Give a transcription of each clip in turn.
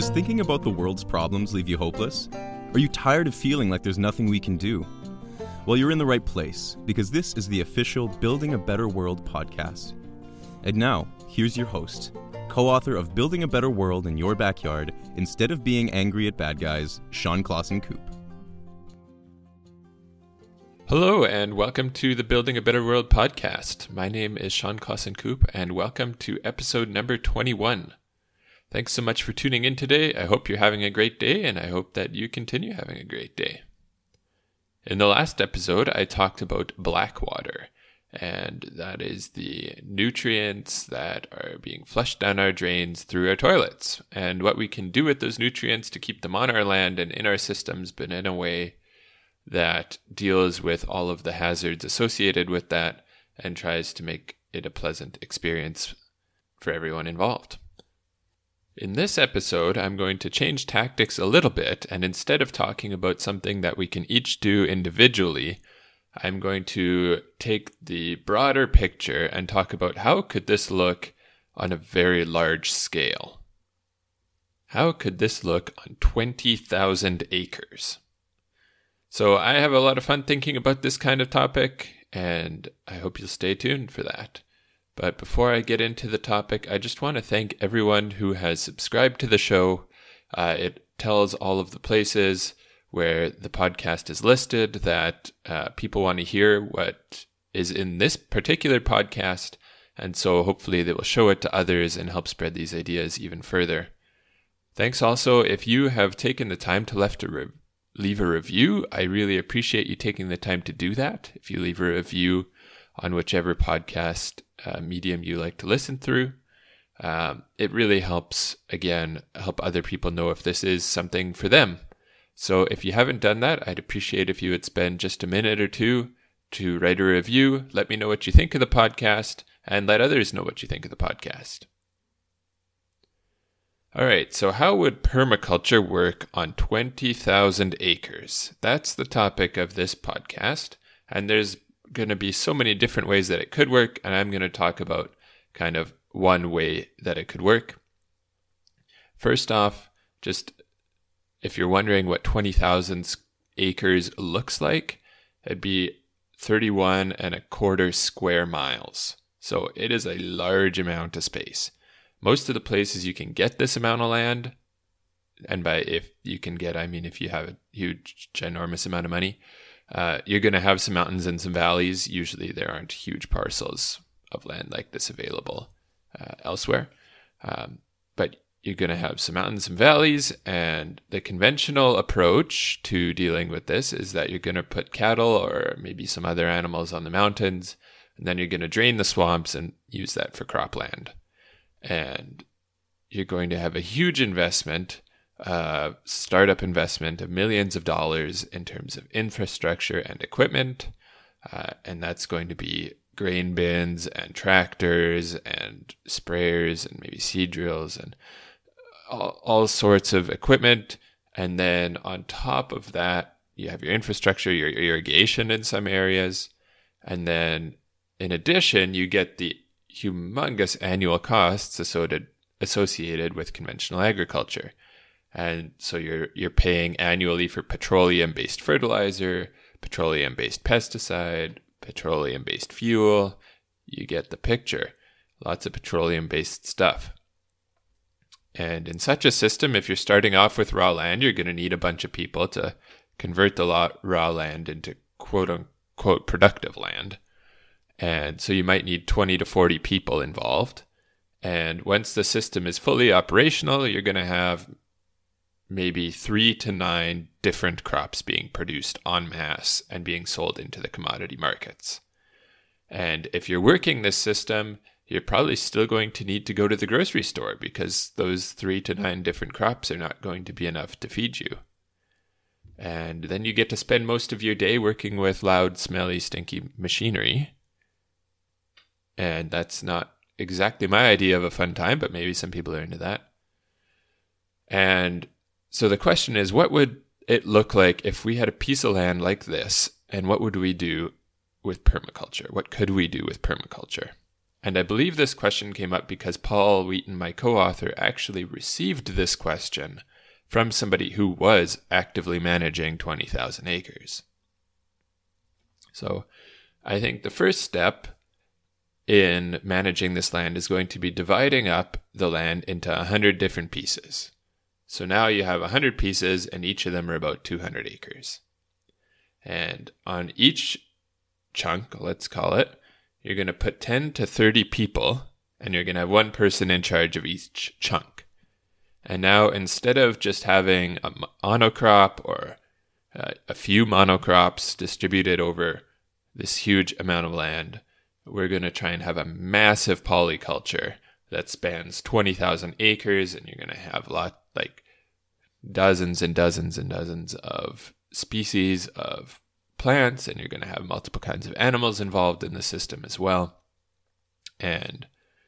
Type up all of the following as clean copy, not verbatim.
Does thinking about the world's problems leave you hopeless? Are you tired of feeling like there's nothing we can do? Well, you're in the right place, because this is the official Building a Better World podcast. And now, here's your host, co-author of Building a Better World in Your Backyard, Instead of Being Angry at Bad Guys, Sean Clausen-Coop. Hello, and welcome to the Building a Better World podcast. My name is Sean Clausen-Coop, and welcome to episode number 21. Thanks so much for tuning in today. I hope you're having a great day, and I hope that you continue having a great day. In the last episode, I talked about black water, and that is the nutrients that are being flushed down our drains through our toilets, and what we can do with those nutrients to keep them on our land and in our systems, but in a way that deals with all of the hazards associated with that and tries to make it a pleasant experience for everyone involved. In this episode, I'm going to change tactics a little bit, and instead of talking about something that we can each do individually, I'm going to take the broader picture and talk about how could this look on a very large scale. How could this look on 20,000 acres? So I have a lot of fun thinking about this kind of topic, and I hope you'll stay tuned for that. But before I get into the topic, I just want to thank everyone who has subscribed to the show. It tells all of the places where the podcast is listed that people want to hear what is in this particular podcast, and so hopefully they will show it to others and help spread these ideas even further. Thanks also if you have taken the time to leave a review. I really appreciate you taking the time to do that. If you leave a review on whichever podcast medium you like to listen through, it really helps, help other people know if this is something for them. So if you haven't done that, I'd appreciate if you would spend just a minute or two to write a review, let me know what you think of the podcast, and let others know what you think of the podcast. All right, so how would permaculture work on 20,000 acres? That's the topic of this podcast, and there's going to be so many different ways that it could work, and I'm going to talk about kind of one way that it could work. First off, just if you're wondering what 20,000 acres looks like, it'd be 31.25 square miles. So it is a large amount of space. Most of the places you can get this amount of land, and by if you can get, I mean if you have a huge, ginormous amount of money, you're going to have some mountains and some valleys. Usually there aren't huge parcels of land like this available elsewhere. But you're going to have some mountains, some valleys, and the conventional approach to dealing with this is that you're going to put cattle or maybe some other animals on the mountains, and then you're going to drain the swamps and use that for cropland. And you're going to have a huge investment, startup investment of millions of dollars in terms of infrastructure and equipment, and that's going to be grain bins and tractors and sprayers and maybe seed drills and all sorts of equipment. And then on top of that, you have your infrastructure, your irrigation in some areas, and then in addition, you get the humongous annual costs associated with conventional agriculture. And so you're paying annually for petroleum-based fertilizer, petroleum-based pesticide, petroleum-based fuel. You get the picture. Lots of petroleum-based stuff. And in such a system, if you're starting off with raw land, you're going to need a bunch of people to convert the raw land into quote-unquote productive land. And so you might need 20 to 40 people involved. And once the system is fully operational, you're going to have maybe 3 to 9 different crops being produced en masse and being sold into the commodity markets. And if you're working this system, you're probably still going to need to go to the grocery store because those 3 to 9 different crops are not going to be enough to feed you. And then you get to spend most of your day working with loud, smelly, stinky machinery. And that's not exactly my idea of a fun time, but maybe some people are into that. And so the question is, what would it look like if we had a piece of land like this, and what would we do with permaculture? What could we do with permaculture? And I believe this question came up because Paul Wheaton, my co-author, actually received this question from somebody who was actively managing 20,000 acres. So I think the first step in managing this land is going to be dividing up the land into 100 different pieces. So now you have 100 pieces, and each of them are about 200 acres. And on each chunk, let's call it, you're going to put 10 to 30 people, and you're going to have one person in charge of each chunk. And now, instead of just having a monocrop or a few monocrops distributed over this huge amount of land, we're going to try and have a massive polyculture that spans 20,000 acres, and you're going to have dozens and dozens and dozens of species of plants, and you're going to have multiple kinds of animals involved in the system as well. And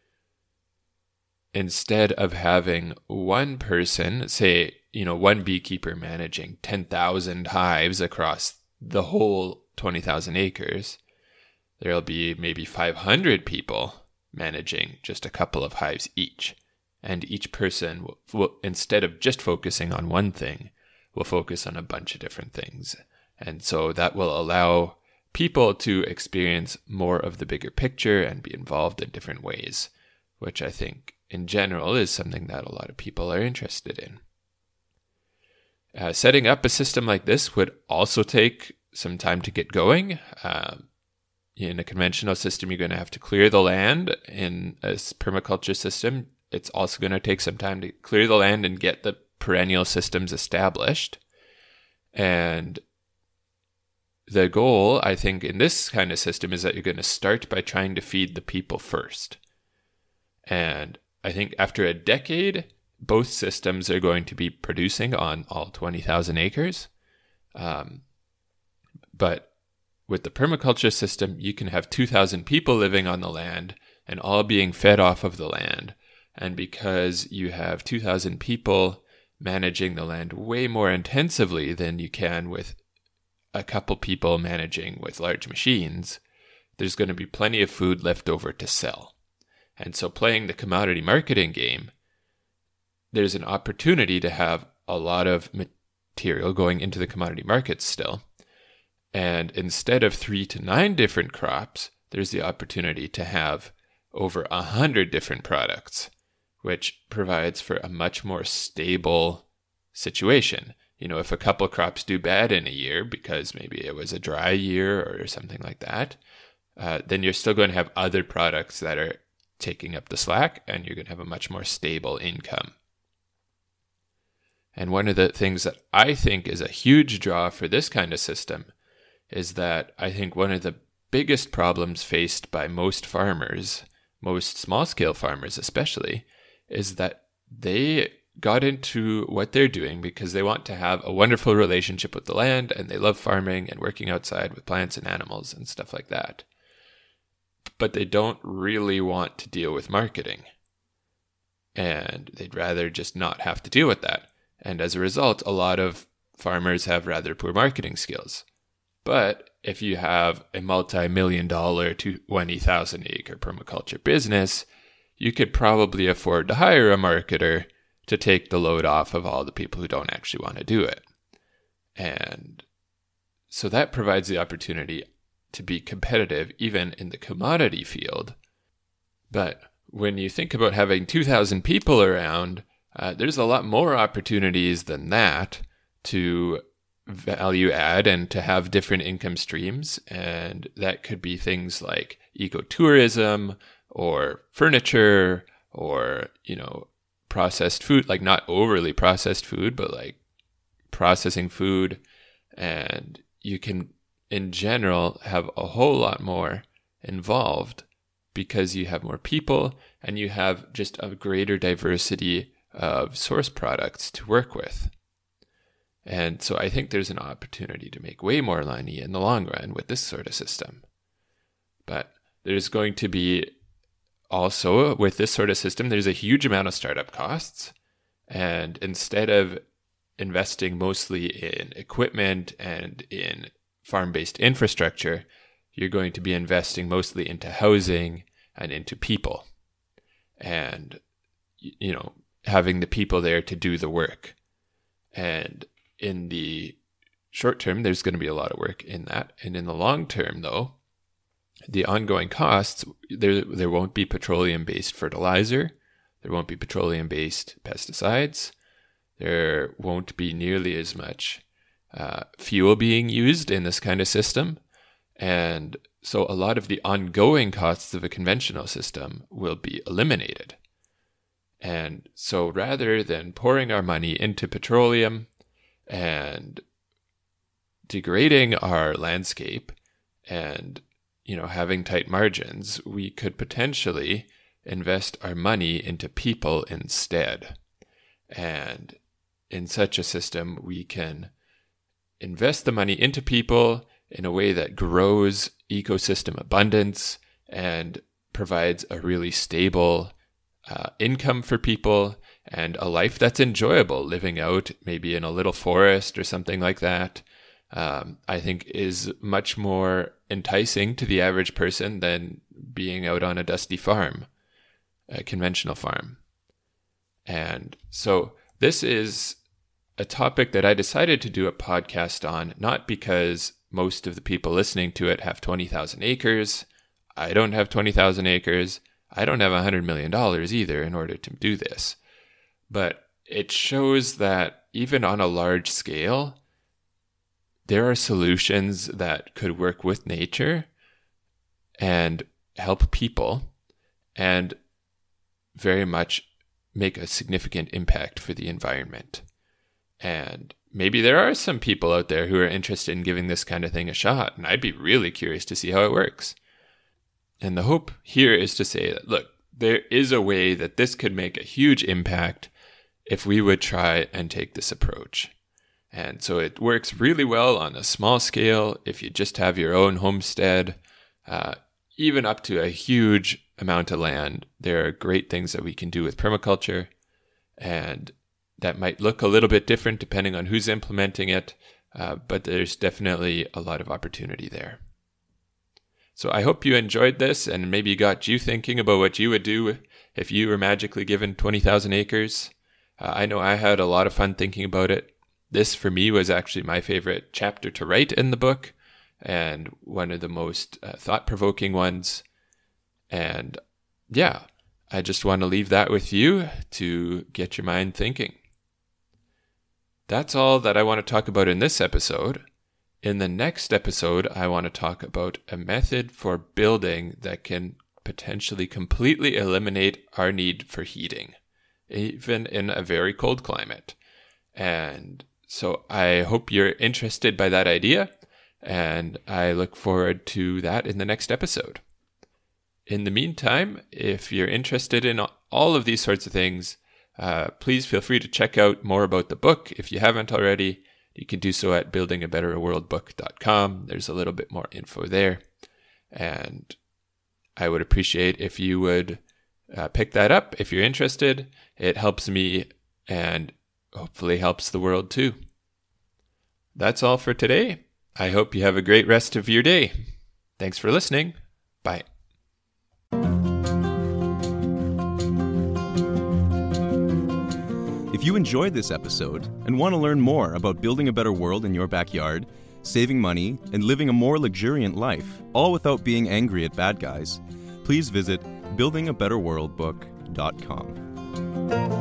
instead of having one person, say, one beekeeper managing 10,000 hives across the whole 20,000 acres, there'll be maybe 500 people managing just a couple of hives each. And each person will, instead of just focusing on one thing, will focus on a bunch of different things. And so that will allow people to experience more of the bigger picture and be involved in different ways, which I think in general is something that a lot of people are interested in. Setting up a system like this would also take some time to get going. In a conventional system, you're going to have to clear the land. In a permaculture system, it's also going to take some time to clear the land and get the perennial systems established. And the goal, I think, in this kind of system is that you're going to start by trying to feed the people first. And I think after a decade, both systems are going to be producing on all 20,000 acres. But with the permaculture system, you can have 2,000 people living on the land and all being fed off of the land. And because you have 2,000 people managing the land way more intensively than you can with a couple people managing with large machines, there's going to be plenty of food left over to sell. And so playing the commodity marketing game, there's an opportunity to have a lot of material going into the commodity markets still. And instead of 3 to 9 different crops, there's the opportunity to have over 100 different products, which provides for a much more stable situation. If a couple crops do bad in a year because maybe it was a dry year or something like that, then you're still going to have other products that are taking up the slack, and you're going to have a much more stable income. And one of the things that I think is a huge draw for this kind of system is that I think one of the biggest problems faced by most farmers, most small-scale farmers especially, is that they got into what they're doing because they want to have a wonderful relationship with the land, and they love farming and working outside with plants and animals and stuff like that. But they don't really want to deal with marketing. And they'd rather just not have to deal with that. And as a result, a lot of farmers have rather poor marketing skills. But if you have a multi-million-dollar 20,000 acre permaculture business, you could probably afford to hire a marketer to take the load off of all the people who don't actually want to do it. And so that provides the opportunity to be competitive even in the commodity field. But when you think about having 2,000 people around, there's a lot more opportunities than that to value add and to have different income streams. And that could be things like ecotourism or furniture or, processed food, like not overly processed food, but like processing food. And you can, in general, have a whole lot more involved because you have more people and you have just a greater diversity of source products to work with. And so I think there's an opportunity to make way more money in the long run with this sort of system. But there's going to be also, with this sort of system, there's a huge amount of startup costs. And instead of investing mostly in equipment and in farm-based infrastructure, you're going to be investing mostly into housing and into people. And, having the people there to do the work. And in the short term, there's going to be a lot of work in that. And in the long term, though, the ongoing costs, there won't be petroleum-based fertilizer. There won't be petroleum-based pesticides. There won't be nearly as much fuel being used in this kind of system. And so a lot of the ongoing costs of a conventional system will be eliminated. And so rather than pouring our money into petroleum and degrading our landscape and, having tight margins, we could potentially invest our money into people instead. And in such a system, we can invest the money into people in a way that grows ecosystem abundance and provides a really stable income for people and a life that's enjoyable, living out maybe in a little forest or something like that. I think is much more enticing to the average person than being out on a dusty farm, a conventional farm. And so this is a topic that I decided to do a podcast on, not because most of the people listening to it have 20,000 acres. I don't have 20,000 acres. I don't have $100 million either in order to do this. But it shows that even on a large scale, there are solutions that could work with nature and help people and very much make a significant impact for the environment. And maybe there are some people out there who are interested in giving this kind of thing a shot, and I'd be really curious to see how it works. And the hope here is to say that, look, there is a way that this could make a huge impact if we would try and take this approach. And so it works really well on a small scale if you just have your own homestead, even up to a huge amount of land. There are great things that we can do with permaculture, and that might look a little bit different depending on who's implementing it, but there's definitely a lot of opportunity there. So I hope you enjoyed this and maybe got you thinking about what you would do if you were magically given 20,000 acres. I know I had a lot of fun thinking about it. This, for me, was actually my favorite chapter to write in the book and one of the most thought-provoking ones. And yeah, I just want to leave that with you to get your mind thinking. That's all that I want to talk about in this episode. In the next episode, I want to talk about a method for building that can potentially completely eliminate our need for heating, even in a very cold climate. And so I hope you're interested by that idea, and I look forward to that in the next episode. In the meantime, if you're interested in all of these sorts of things, please feel free to check out more about the book. If you haven't already, you can do so at buildingabetterworldbook.com. There's a little bit more info there. And I would appreciate if you would pick that up if you're interested. It helps me and hopefully helps the world too. That's all for today. I hope you have a great rest of your day. Thanks for listening. Bye. If you enjoyed this episode and want to learn more about building a better world in your backyard, saving money, and living a more luxuriant life, all without being angry at bad guys, please visit buildingabetterworldbook.com.